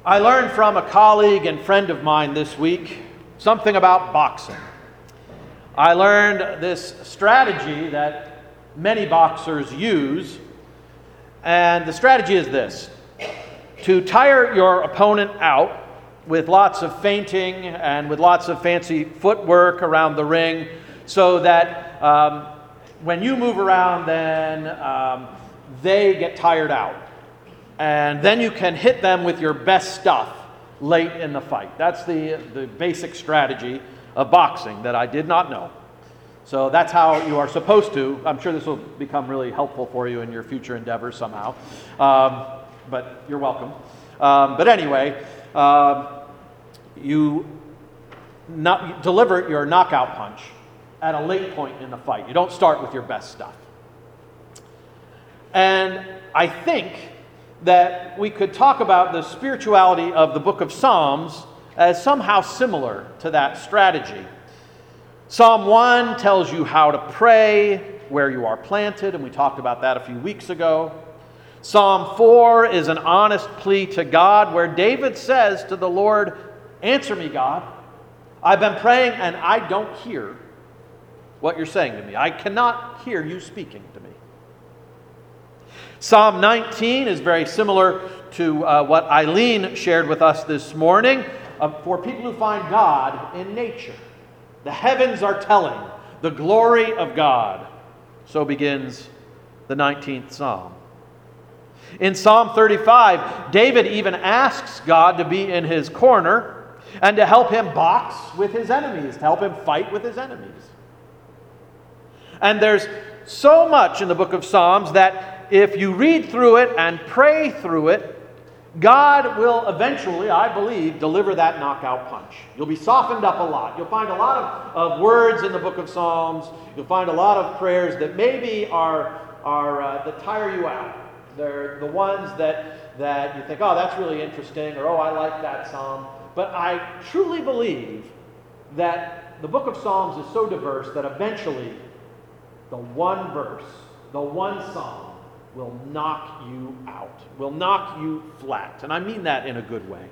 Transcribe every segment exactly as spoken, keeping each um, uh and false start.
I learned from a colleague and friend of mine this week something about boxing. I learned this strategy that many boxers use, and the strategy is this: to tire your opponent out with lots of feinting and with lots of fancy footwork around the ring, so that um, when you move around, then um, they get tired out. And then you can hit them with your best stuff late in the fight. That's the, the basic strategy of boxing that I did not know. So that's how you are supposed to. I'm sure this will become really helpful for you in your future endeavors somehow. Um, but you're welcome. Um, but anyway, uh, you not, deliver your knockout punch at a late point in the fight. You don't start with your best stuff. And I think that we could talk about the spirituality of the book of Psalms as somehow similar to that strategy. Psalm one tells you how to pray, where you are planted, and we talked about that a few weeks ago. Psalm four is an honest plea to God, where David says to the Lord, "Answer me, God. I've been praying and I don't hear what you're saying to me. I cannot hear you speaking to me." Psalm nineteen is very similar to uh, what Eileen shared with us this morning, uh, for people who find God in nature. The heavens are telling the glory of God. So begins the nineteenth Psalm. In Psalm thirty-five, David even asks God to be in his corner and to help him box with his enemies, to help him fight with his enemies. And there's so much in the book of Psalms that if you read through it and pray through it, God will eventually, I believe, deliver that knockout punch. You'll be softened up a lot. You'll find a lot of, of words in the book of Psalms. You'll find a lot of prayers that maybe are, are uh, that tire you out. They're the ones that, that you think, oh, that's really interesting, or oh, I like that psalm. But I truly believe that the book of Psalms is so diverse that eventually the one verse, the one psalm, will knock you out, will knock you flat. And I mean that in a good way.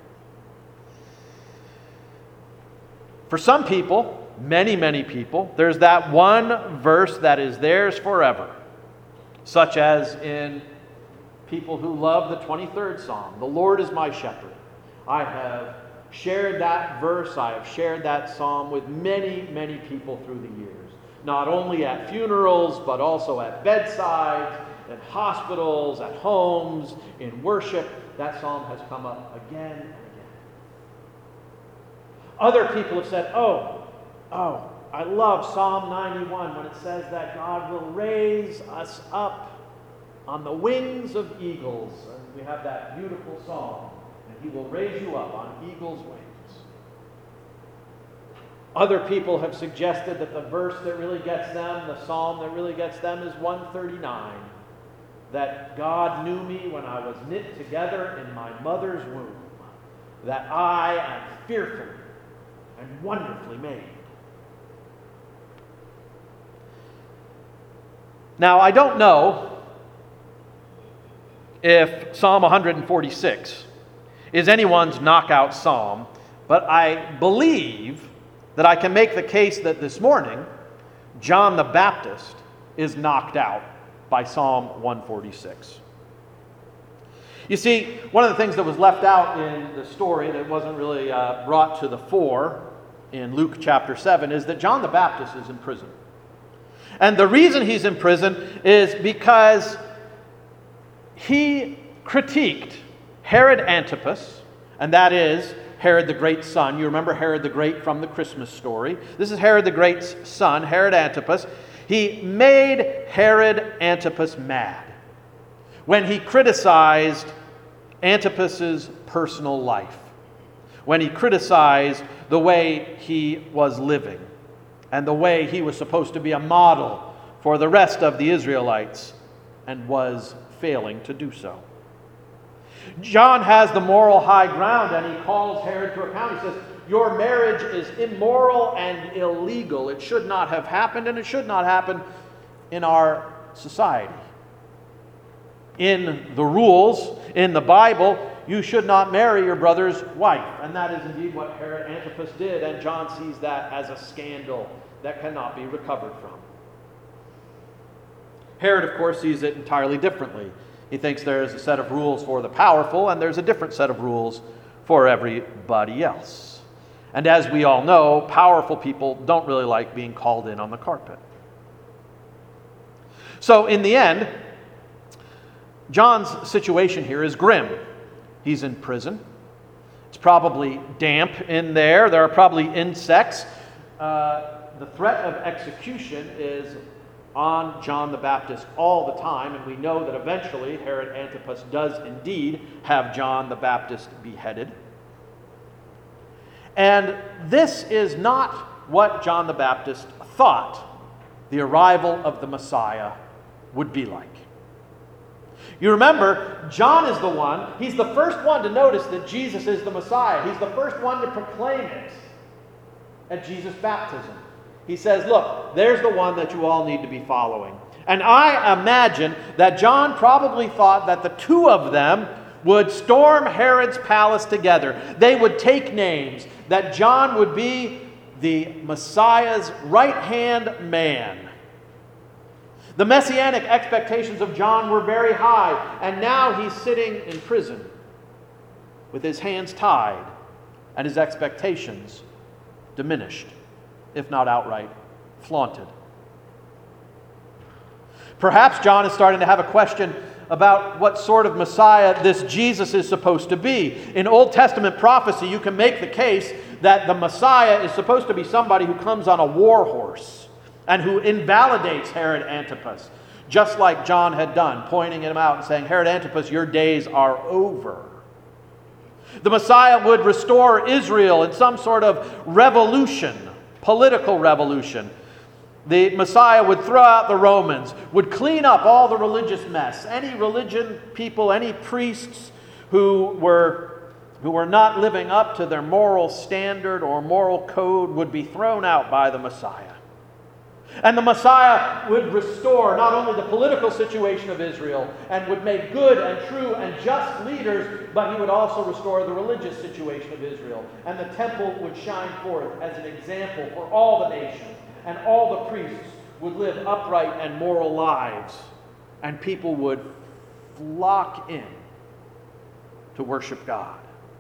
For some people, many, many people, there's that one verse that is theirs forever, such as in people who love the twenty-third Psalm. The Lord is my shepherd. I have shared that verse, I have shared that psalm with many, many people through the years. Not only at funerals, but also at bedsides, at hospitals, at homes, in worship. That psalm has come up again and again. Other people have said, oh, oh, I love Psalm ninety-one when it says that God will raise us up on the wings of eagles. And we have that beautiful song, and He will raise you up on eagle's wings. Other people have suggested that the verse that really gets them, the psalm that really gets them, is one thirty-nine. That God knew me when I was knit together in my mother's womb, that I am fearfully and wonderfully made. Now, I don't know if Psalm one forty-six is anyone's knockout psalm, but I believe that I can make the case that this morning, John the Baptist is knocked out by Psalm one forty-six. You see, one of the things that was left out in the story that wasn't really uh, brought to the fore in Luke chapter seven is that John the Baptist is in prison. And the reason he's in prison is because he critiqued Herod Antipas, and that is Herod the Great's son. You remember Herod the Great from the Christmas story. This is Herod the Great's son, Herod Antipas. He made Herod Antipas mad when he criticized Antipas's personal life, when he criticized the way he was living and the way he was supposed to be a model for the rest of the Israelites and was failing to do so. John has the moral high ground and he calls Herod to account. He says, your marriage is immoral and illegal. It should not have happened, and it should not happen in our society. In the rules, in the Bible, you should not marry your brother's wife. And that is indeed what Herod Antipas did, and John sees that as a scandal that cannot be recovered from. Herod, of course, sees it entirely differently. He thinks there's a set of rules for the powerful, and there's a different set of rules for everybody else. And as we all know, powerful people don't really like being called in on the carpet. So in the end, John's situation here is grim. He's in prison. It's probably damp in there. There are probably insects. Uh, the threat of execution is on John the Baptist all the time, and we know that eventually Herod Antipas does indeed have John the Baptist beheaded. And this is not what John the Baptist thought the arrival of the Messiah would be like. You remember, John is the one, he's the first one to notice that Jesus is the Messiah. He's the first one to proclaim it at Jesus' baptism. He says, look, there's the one that you all need to be following. And I imagine that John probably thought that the two of them would storm Herod's palace together. They would take names, that John would be the Messiah's right-hand man. The messianic expectations of John were very high, and now he's sitting in prison with his hands tied and his expectations diminished, if not outright flaunted. Perhaps John is starting to have a question about what sort of Messiah this Jesus is supposed to be. In Old Testament prophecy, you can make the case that the Messiah is supposed to be somebody who comes on a war horse and who invalidates Herod Antipas, just like John had done, pointing him out and saying, Herod Antipas, your days are over. The Messiah would restore Israel in some sort of revolution, political revolution. The Messiah would throw out the Romans, would clean up all the religious mess. Any religion people, any priests who were, who were not living up to their moral standard or moral code would be thrown out by the Messiah. And the Messiah would restore not only the political situation of Israel and would make good and true and just leaders, but he would also restore the religious situation of Israel. And the temple would shine forth as an example for all the nations. And all the priests would live upright and moral lives. And people would flock in to worship God.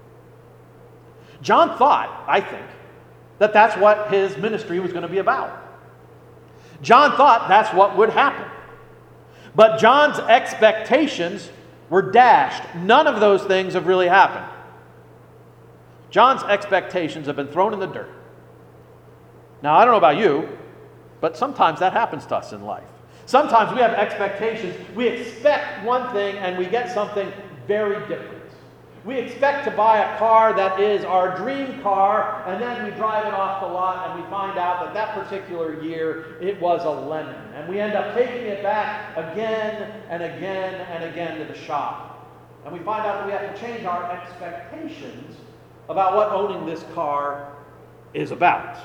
John thought, I think, that that's what his ministry was going to be about. John thought that's what would happen. But John's expectations were dashed. None of those things have really happened. John's expectations have been thrown in the dirt. Now, I don't know about you, but sometimes that happens to us in life. Sometimes we have expectations. We expect one thing and we get something very different. We expect to buy a car that is our dream car, and then we drive it off the lot and we find out that that particular year it was a lemon. And we end up taking it back again and again and again to the shop. And we find out that we have to change our expectations about what owning this car is about.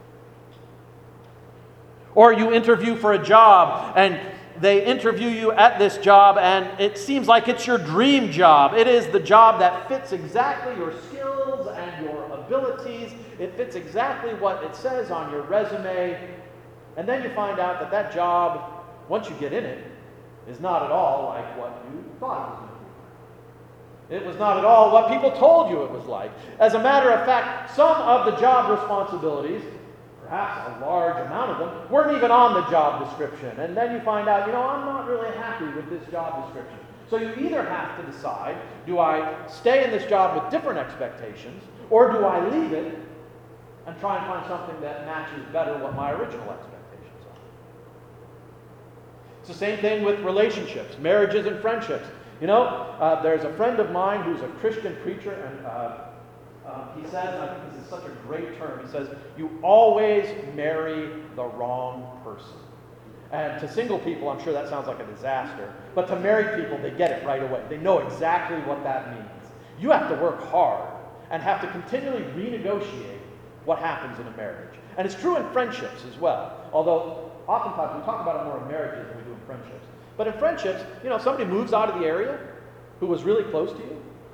Or you interview for a job, and they interview you at this job, and it seems like it's your dream job. It is the job that fits exactly your skills and your abilities. It fits exactly what it says on your resume. And then you find out that that job, once you get in it, is not at all like what you thought it was going to be. It was not at all what people told you it was like. As a matter of fact, some of the job responsibilities, perhaps a large amount of them, weren't even on the job description. And then you find out, you know, I'm not really happy with this job description. So you either have to decide, do I stay in this job with different expectations, or do I leave it and try and find something that matches better what my original expectations are? It's the same thing with relationships, marriages and friendships. You know, uh, there's a friend of mine who's a Christian preacher, and uh, Uh, he says, I think this is such a great term, he says, you always marry the wrong person. And to single people, I'm sure that sounds like a disaster. But to married people, they get it right away. They know exactly what that means. You have to work hard and have to continually renegotiate what happens in a marriage. And it's true in friendships as well. Although, oftentimes, we talk about it more in marriages than we do in friendships. But in friendships, you know, somebody moves out of the area who was really close to you.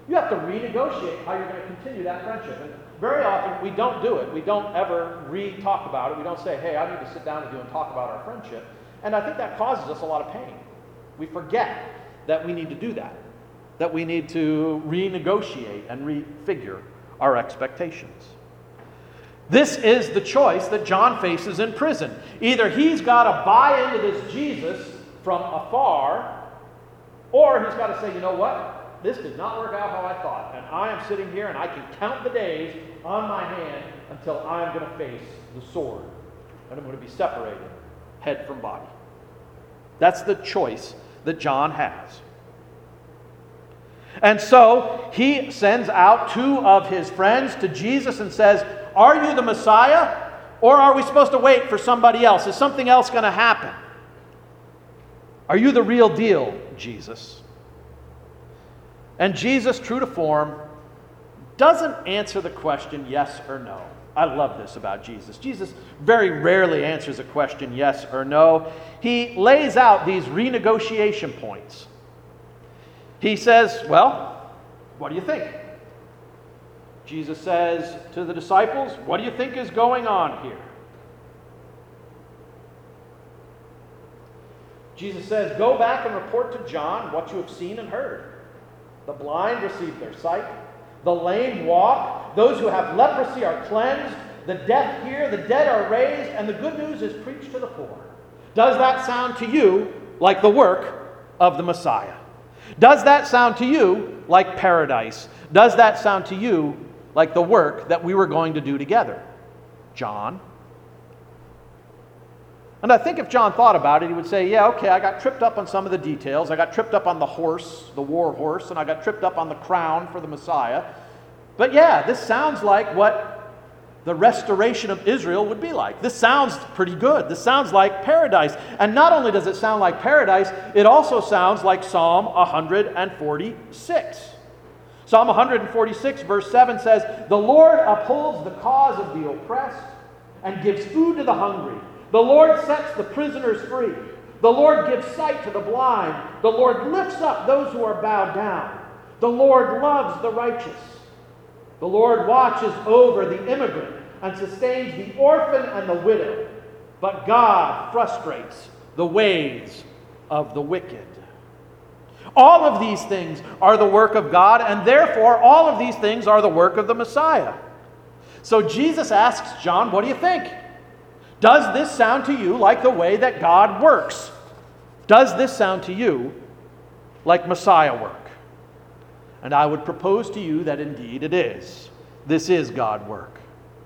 You have to renegotiate how you're going to continue that friendship. And very often we don't do it. We don't ever re-talk about it. We don't say, hey, I need to sit down with you and talk about our friendship. And I think that causes us a lot of pain. We forget that we need to do that, that we need to renegotiate and refigure our expectations. This is the choice that John faces in prison. Either he's got to buy into this Jesus from afar, or he's got to say, you know what? This did not work out how I thought, and I am sitting here and I can count the days on my hand until I'm going to face the sword, and I'm going to be separated, head from body. That's the choice that John has. And so he sends out two of his friends to Jesus and says, are you the Messiah, or are we supposed to wait for somebody else? Is something else going to happen? Are you the real deal, Jesus? And Jesus, true to form, doesn't answer the question yes or no. I love this about Jesus. Jesus very rarely answers a question yes or no. He lays out these renegotiation points. He says, well, what do you think? Jesus says to the disciples, what do you think is going on here? Jesus says, go back and report to John what you have seen and heard. The blind receive their sight, the lame walk, those who have leprosy are cleansed, the deaf hear, the dead are raised, and the good news is preached to the poor. Does that sound to you like the work of the Messiah? Does that sound to you like paradise? Does that sound to you like the work that we were going to do together, John? And I think if John thought about it, he would say, yeah, okay, I got tripped up on some of the details. I got tripped up on the horse, the war horse, and I got tripped up on the crown for the Messiah. But yeah, this sounds like what the restoration of Israel would be like. This sounds pretty good. This sounds like paradise. And not only does it sound like paradise, it also sounds like Psalm one forty-six. Psalm one forty-six verse seven says, the Lord upholds the cause of the oppressed and gives food to the hungry. The Lord sets the prisoners free. The Lord gives sight to the blind. The Lord lifts up those who are bowed down. The Lord loves the righteous. The Lord watches over the immigrant and sustains the orphan and the widow. But God frustrates the ways of the wicked. All of these things are the work of God, and therefore all of these things are the work of the Messiah. So Jesus asks John, what do you think? Does this sound to you like the way that God works? Does this sound to you like Messiah work? And I would propose to you that indeed it is. This is God work.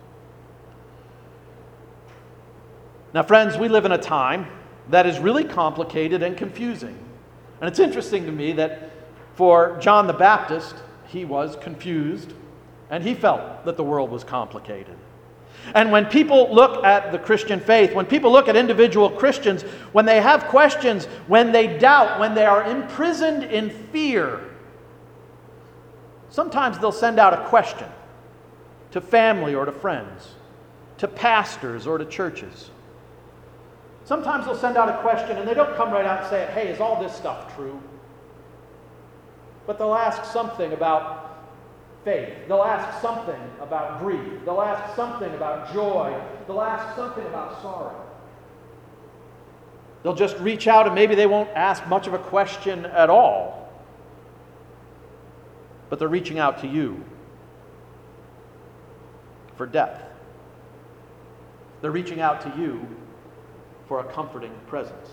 Now, friends, we live in a time that is really complicated and confusing. And it's interesting to me that for John the Baptist, he was confused, and he felt that the world was complicated. And when people look at the Christian faith, when people look at individual Christians, when they have questions, when they doubt, when they are imprisoned in fear, sometimes they'll send out a question to family or to friends, to pastors or to churches. Sometimes they'll send out a question and they don't come right out and say, hey, is all this stuff true? But they'll ask something about faith. They'll ask something about grief. They'll ask something about joy. They'll ask something about sorrow. They'll just reach out and maybe they won't ask much of a question at all. But they're reaching out to you for depth. They're reaching out to you for a comforting presence.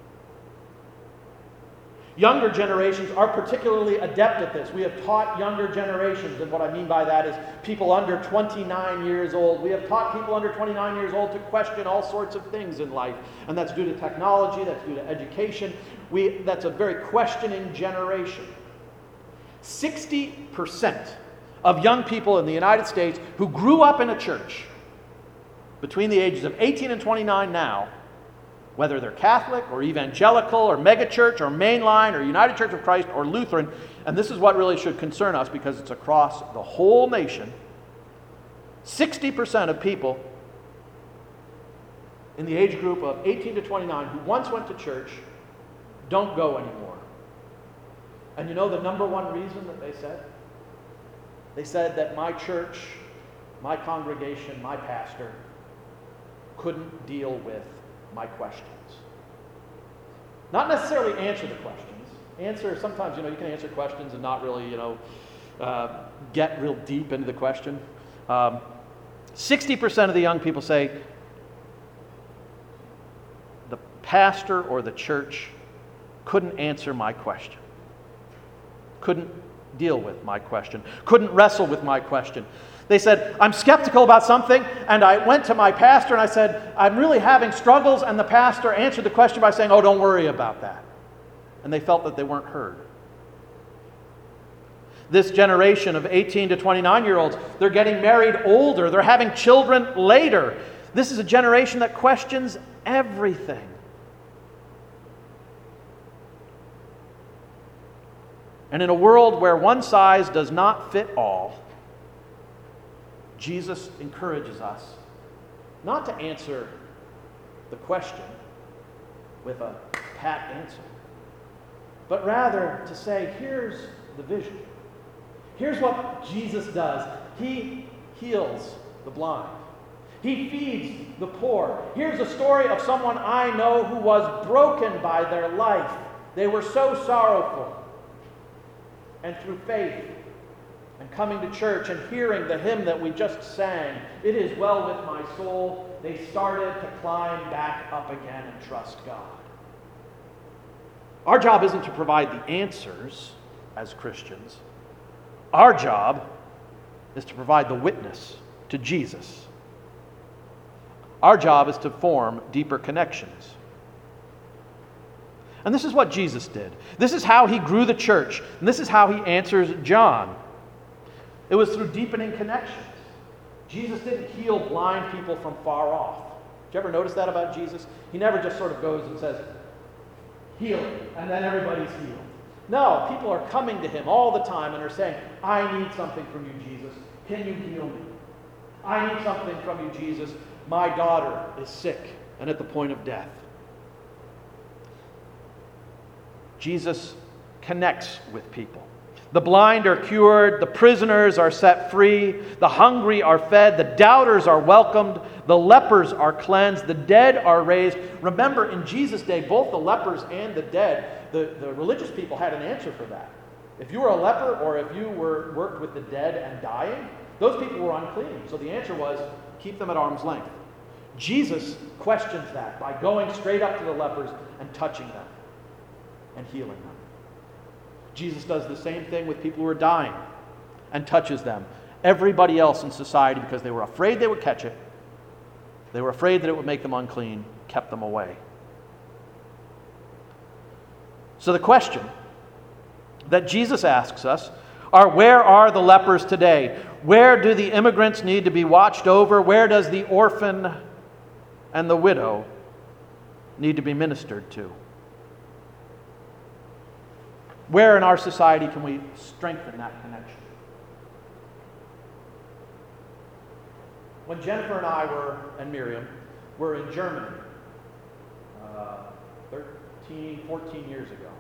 Younger generations are particularly adept at this. We have taught younger generations, and what I mean by that is people under twenty-nine years old. We have taught people under twenty-nine years old to question all sorts of things in life, and that's due to technology, that's due to education. We, that's a very questioning generation. sixty percent of young people in the United States who grew up in a church between the ages of eighteen and twenty-nine now, whether they're Catholic or evangelical or megachurch or mainline or United Church of Christ or Lutheran, and this is what really should concern us because it's across the whole nation, sixty percent of people in the age group of eighteen to twenty-nine who once went to church don't go anymore. And you know the number one reason that they said? They said that my church, my congregation, my pastor couldn't deal with my questions. Not necessarily answer the questions. Answer, sometimes, you know, you can answer questions and not really, you know, uh, get real deep into the question. Um, sixty percent of the young people say the pastor or the church couldn't answer my question, couldn't deal with my question, couldn't wrestle with my question. They said, I'm skeptical about something, and I went to my pastor and I said, I'm really having struggles, and the pastor answered the question by saying, oh, don't worry about that. And they felt that they weren't heard. This generation of eighteen to twenty-nine-year-olds, they're getting married older, they're having children later. This is a generation that questions everything. And in a world where one size does not fit all, Jesus encourages us not to answer the question with a pat answer, but rather to say, here's the vision. Here's what Jesus does. He heals the blind. He feeds the poor. Here's a story of someone I know who was broken by their life. They were so sorrowful. And through faith and coming to church and hearing the hymn that we just sang, "It is well with my soul," they started to climb back up again and trust God. Our job isn't to provide the answers as Christians. Our job is to provide the witness to Jesus. Our job is to form deeper connections. And this is what Jesus did. This is how he grew the church. And this is how he answers John. It was through deepening connections. Jesus didn't heal blind people from far off. Did you ever notice that about Jesus? He never just sort of goes and says, healing, and then everybody's healed. No, people are coming to him all the time and are saying, I need something from you, Jesus. Can you heal me? I need something from you, Jesus. My daughter is sick and at the point of death. Jesus connects with people. The blind are cured, the prisoners are set free, the hungry are fed, the doubters are welcomed, the lepers are cleansed, the dead are raised. Remember, in Jesus' day, both the lepers and the dead, the, the religious people had an answer for that. If you were a leper or if you were worked with the dead and dying, those people were unclean. So the answer was, keep them at arm's length. Jesus questions that by going straight up to the lepers and touching them and healing them. Jesus does the same thing with people who are dying and touches them. Everybody else in society, because they were afraid they would catch it, they were afraid that it would make them unclean, kept them away. So the question that Jesus asks us are, where are the lepers today? Where do the immigrants need to be watched over? Where does the orphan and the widow need to be ministered to? Where in our society can we strengthen that connection? When Jennifer and I were, and Miriam, were in Germany uh, thirteen, fourteen years ago,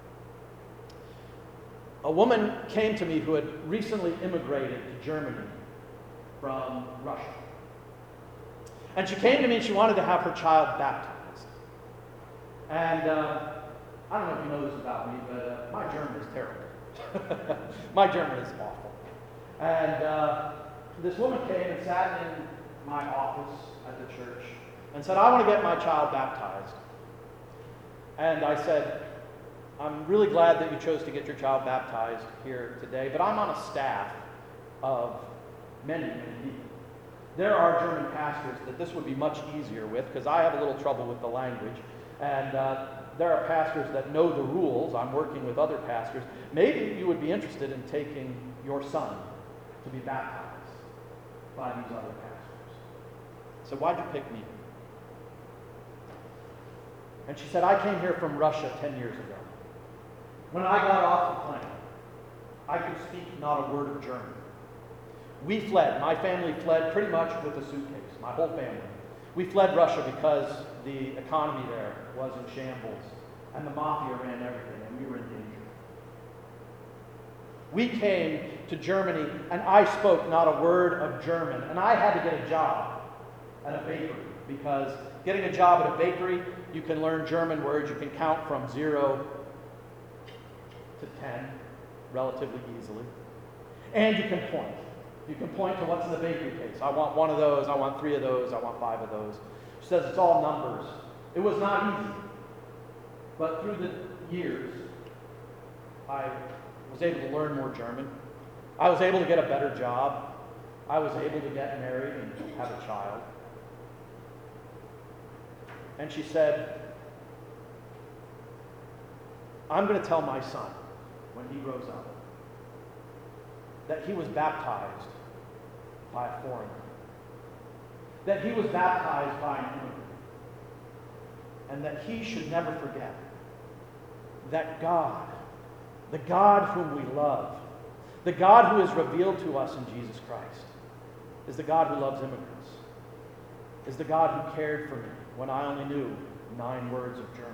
a woman came to me who had recently immigrated to Germany from Russia. And she came to me and she wanted to have her child baptized. And uh, I don't know if you know this about me, but uh, my German is terrible. My German is awful. And uh, this woman came and sat in my office at the church and said, I want to get my child baptized. And I said, I'm really glad that you chose to get your child baptized here today, but I'm on a staff of many, many people. There are German pastors that this would be much easier with, because I have a little trouble with the language. And uh, there are pastors that know the rules. I'm working with other pastors. Maybe you would be interested in taking your son to be baptized by these other pastors. So why'd you pick me? And she said, I came here from Russia ten years ago. When I got off the plane, I could speak not a word of German. We fled. My family fled pretty much with a suitcase, my whole family. We fled Russia because the economy there was in shambles, and the mafia ran everything, and we were in danger. We came to Germany, and I spoke not a word of German, and I had to get a job at a bakery, because getting a job at a bakery, you can learn German words. You can count from zero to ten relatively easily. And you can point. You can point to what's in the bakery case. I want one of those, I want three of those, I want five of those. She says it's all numbers. It was not easy. But through the years, I was able to learn more German. I was able to get a better job. I was able to get married and have a child. And she said, I'm going to tell my son when he grows up that he was baptized by a foreigner, that he was baptized by an immigrant, and that he should never forget that God, the God whom we love, the God who is revealed to us in Jesus Christ, is the God who loves immigrants, is the God who cared for me when I only knew nine words of German.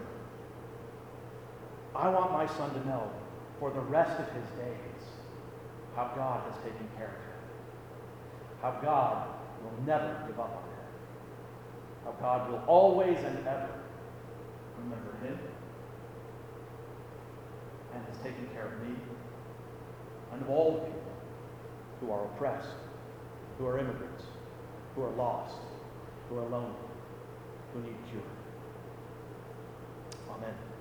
I want my son to know for the rest of his days how God has taken care of him, how God will never give up on him, how God will always and ever remember him and has taken care of me and of all the people who are oppressed, who are immigrants, who are lost, who are lonely, who need cure. Amen.